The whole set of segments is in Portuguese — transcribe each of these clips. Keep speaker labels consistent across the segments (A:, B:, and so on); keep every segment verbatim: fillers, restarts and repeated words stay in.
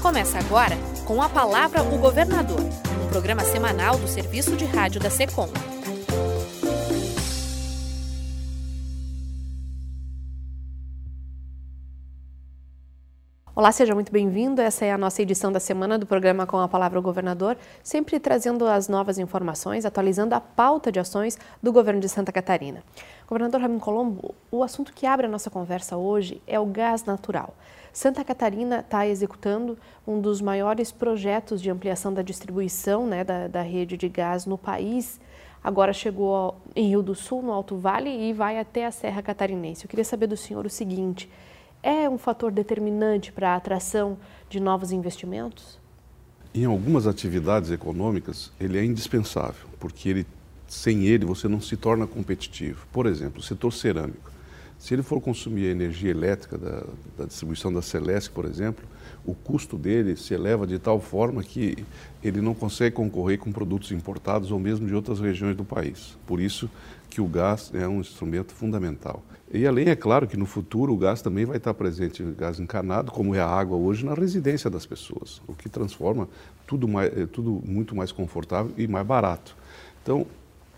A: Começa agora com a Palavra o Governador, um programa semanal do Serviço de Rádio da SECOM. Olá, seja muito bem-vindo. Essa é a nossa edição da semana do programa Com a Palavra o Governador, sempre trazendo as novas informações, atualizando a pauta de ações do governo de Santa Catarina. Governador Raimundo Colombo, o assunto que abre a nossa conversa hoje é o gás natural. Santa Catarina está executando um dos maiores projetos de ampliação da distribuição, né, da, da rede de gás no país. Agora chegou em Rio do Sul, no Alto Vale, e vai até a Serra Catarinense. Eu queria saber do senhor o seguinte: é um fator determinante para a atração de novos investimentos?
B: Em algumas atividades econômicas, ele é indispensável, porque ele, sem ele você não se torna competitivo. Por exemplo, o setor cerâmico. Se ele for consumir a energia elétrica da, da distribuição da Celesc, por exemplo, o custo dele se eleva de tal forma que ele não consegue concorrer com produtos importados ou mesmo de outras regiões do país. Por isso que o gás é um instrumento fundamental. E além, é claro que no futuro o gás também vai estar presente, o gás encanado, como é a água hoje, na residência das pessoas, o que transforma tudo, mais, tudo muito mais confortável e mais barato. Então,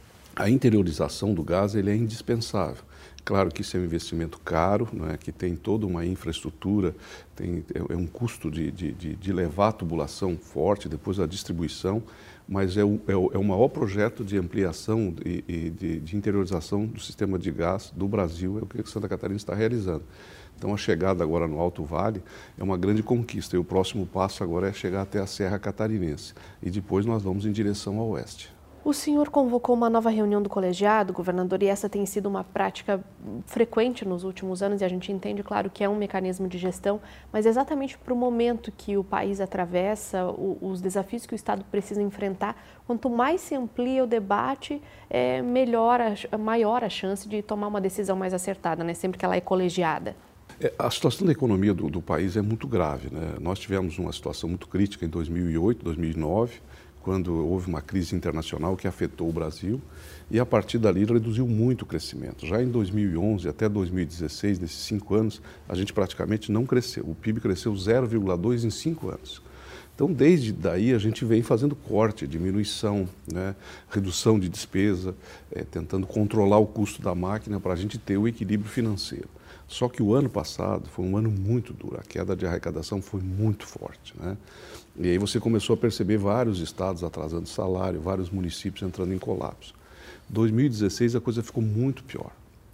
B: a interiorização do gás ele é indispensável. Claro que isso é um investimento caro, né, que tem toda uma infraestrutura, tem, é um custo de, de, de levar a tubulação forte, depois a distribuição, mas é o, é o, é o maior projeto de ampliação e, e de, de interiorização do sistema de gás do Brasil, é o que Santa Catarina está realizando. Então a chegada agora no Alto Vale é uma grande conquista e o próximo passo agora é chegar até a Serra Catarinense e depois nós vamos em direção ao oeste.
A: O senhor convocou uma nova reunião do colegiado, governador, e essa tem sido uma prática frequente nos últimos anos, e a gente entende, claro, que é um mecanismo de gestão, mas exatamente para o momento que o país atravessa, o, os desafios que o Estado precisa enfrentar, quanto mais se amplia o debate, é, melhor a, maior a chance de tomar uma decisão mais acertada, né, sempre que ela é colegiada.
B: É, a situação da economia do, do país é muito grave, né? Nós tivemos uma situação muito crítica em dois mil e oito, dois mil e nove, quando houve uma crise internacional que afetou o Brasil e a partir dali reduziu muito o crescimento. Já em dois mil e onze até dois mil e dezesseis, nesses cinco anos, a gente praticamente não cresceu. O P I B cresceu zero vírgula dois em cinco anos. Então, desde daí, a gente vem fazendo corte, diminuição, né, redução de despesa, é, tentando controlar o custo da máquina para a gente ter o equilíbrio financeiro. Só que o ano passado foi um ano muito duro, a queda de arrecadação foi muito forte, né? E aí você começou a perceber vários estados atrasando salário, vários municípios entrando em colapso. dois mil e dezesseis a coisa ficou muito pior.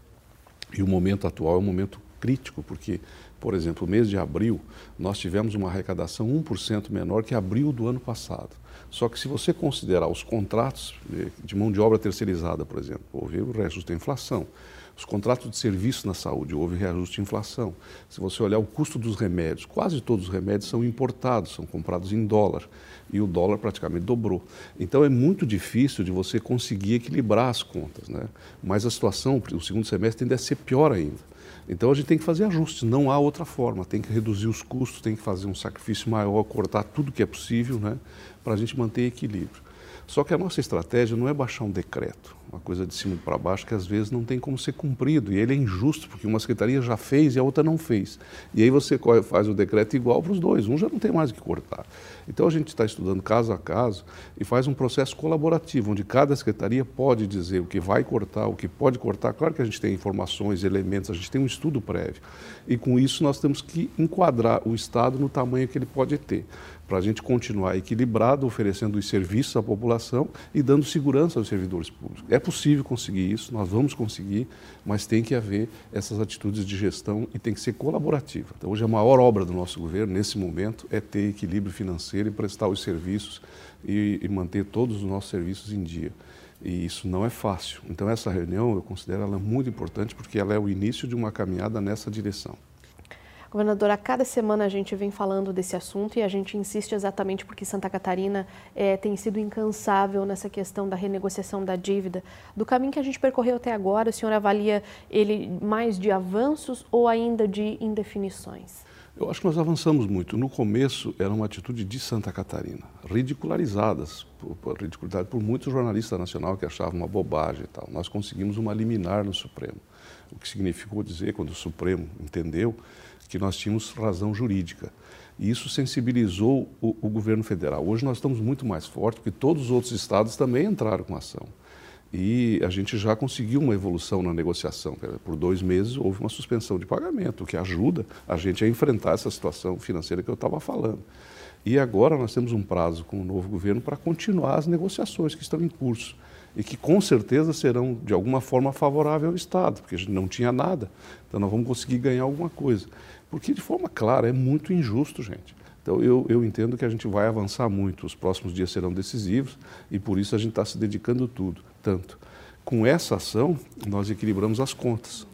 B: E o momento atual é um momento crítico, porque, por exemplo, o mês de abril, nós tivemos uma arrecadação um por cento menor que abril do ano passado. Só que se você considerar os contratos de mão de obra terceirizada, por exemplo, houve o reajuste da inflação. Os contratos de serviço na saúde, houve reajuste de inflação. Se você olhar o custo dos remédios, quase todos os remédios são importados, são comprados em dólar. E o dólar praticamente dobrou. Então é muito difícil de você conseguir equilibrar as contas, né? Mas a situação, o segundo semestre, tende a ser pior ainda. Então a gente tem que fazer ajustes, não há outra forma. Tem que reduzir os custos, tem que fazer um sacrifício maior, cortar tudo que é possível, né, para a gente manter equilíbrio. Só que a nossa estratégia não é baixar um decreto, uma coisa de cima para baixo que às vezes não tem como ser cumprido. E ele é injusto, porque uma secretaria já fez e a outra não fez. E aí você faz o decreto igual para os dois, um já não tem mais o que cortar. Então a gente está estudando caso a caso e faz um processo colaborativo, onde cada secretaria pode dizer o que vai cortar, o que pode cortar. Claro que a gente tem informações, elementos, a gente tem um estudo prévio. E com isso nós temos que enquadrar o Estado no tamanho que ele pode ter, para a gente continuar equilibrado, oferecendo os serviços à população e dando segurança aos servidores públicos. É possível conseguir isso, nós vamos conseguir, mas tem que haver essas atitudes de gestão e tem que ser colaborativa. Então, hoje a maior obra do nosso governo, nesse momento, é ter equilíbrio financeiro e prestar os serviços e, e manter todos os nossos serviços em dia. E isso não é fácil. Então, essa reunião, eu considero ela muito importante porque ela é o início de uma caminhada nessa direção.
A: Governador, a cada semana a gente vem falando desse assunto e a gente insiste exatamente porque Santa Catarina é, tem sido incansável nessa questão da renegociação da dívida. Do caminho que a gente percorreu até agora, o senhor avalia ele mais de avanços ou ainda de indefinições?
B: Eu acho que nós avançamos muito. No começo era uma atitude de Santa Catarina, ridicularizadas, por, ridicularizada por muitos jornalistas nacionais que achavam uma bobagem e tal. Nós conseguimos uma liminar no Supremo, o que significou dizer, quando o Supremo entendeu, que nós tínhamos razão jurídica. E isso sensibilizou o, o governo federal. Hoje nós estamos muito mais fortes, porque todos os outros estados também entraram com ação. E a gente já conseguiu uma evolução na negociação. Por dois meses houve uma suspensão de pagamento, o que ajuda a gente a enfrentar essa situação financeira que eu estava falando. E agora nós temos um prazo com o novo governo para continuar as negociações que estão em curso e que com certeza serão de alguma forma favoráveis ao Estado, porque a gente não tinha nada, então nós vamos conseguir ganhar alguma coisa. Porque de forma clara é muito injusto, gente. Então, eu, eu entendo que a gente vai avançar muito, os próximos dias serão decisivos e por isso a gente está se dedicando tudo, tanto. Com essa ação, nós equilibramos as contas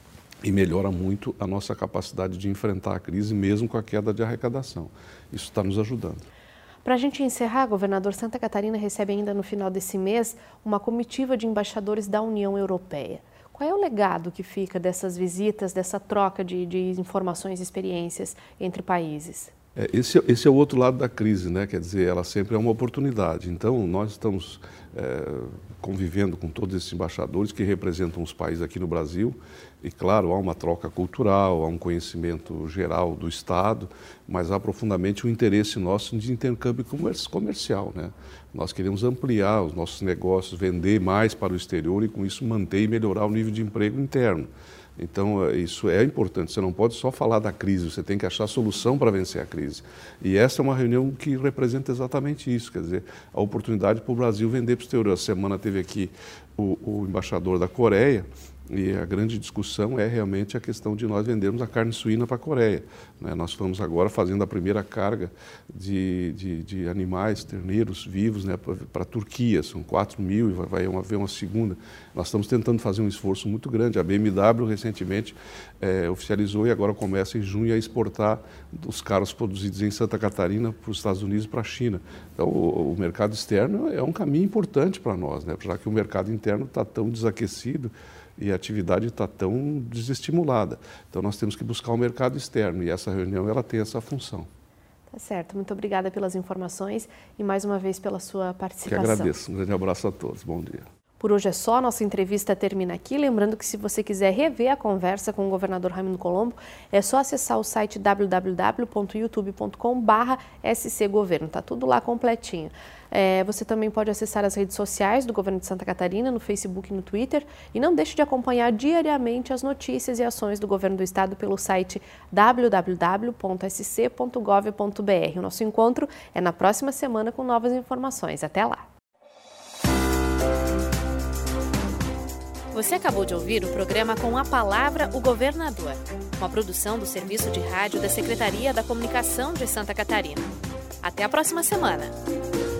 B: e melhora muito a nossa capacidade de enfrentar a crise, mesmo com a queda de arrecadação. Isso está nos ajudando.
A: Para a gente encerrar, governador, Santa Catarina recebe ainda no final desse mês uma comitiva de embaixadores da União Europeia. Qual é o legado que fica dessas visitas, dessa troca de, de informações e experiências entre países?
B: É, esse, esse é o outro lado da crise, né? Quer dizer, ela sempre é uma oportunidade. Então, nós estamos é, convivendo com todos esses embaixadores que representam os países aqui no Brasil e, claro, há uma troca cultural, há um conhecimento geral do Estado, mas há profundamente um interesse nosso de intercâmbio comercial, né? Nós queremos ampliar os nossos negócios, vender mais para o exterior e, com isso, manter e melhorar o nível de emprego interno. Então, isso é importante, você não pode só falar da crise, você tem que achar solução para vencer a crise. E essa é uma reunião que representa exatamente isso, quer dizer, a oportunidade para o Brasil vender para o exterior. A semana teve aqui o, o embaixador da Coreia, e a grande discussão é realmente a questão de nós vendermos a carne suína para a Coreia, né? Nós estamos agora fazendo a primeira carga de, de, de animais, terneiros vivos, né, para a Turquia, são quatro mil e vai haver uma segunda. Nós estamos tentando fazer um esforço muito grande. A B M W recentemente é, oficializou e agora começa em junho a exportar os carros produzidos em Santa Catarina para os Estados Unidos e para a China. Então, o, o mercado externo é um caminho importante para nós, né, já que o mercado interno está tão desaquecido e a atividade está tão desestimulada. Então, nós temos que buscar o mercado externo e essa reunião ela tem essa função.
A: Tá certo. Muito obrigada pelas informações e mais uma vez pela sua participação.
B: Que agradeço. Um grande abraço a todos. Bom dia.
A: Por hoje é só, nossa entrevista termina aqui. Lembrando que se você quiser rever a conversa com o governador Raimundo Colombo, é só acessar o site w w w ponto youtube ponto com barra s c governo. Está tudo lá completinho. É, você também pode acessar as redes sociais do governo de Santa Catarina, no Facebook e no Twitter. E não deixe de acompanhar diariamente as notícias e ações do governo do estado pelo site w w w ponto s c ponto gov ponto b r. O nosso encontro é na próxima semana com novas informações. Até lá! Você acabou de ouvir o programa Com a Palavra, o Governador, uma produção do Serviço de Rádio da Secretaria da Comunicação de Santa Catarina. Até a próxima semana!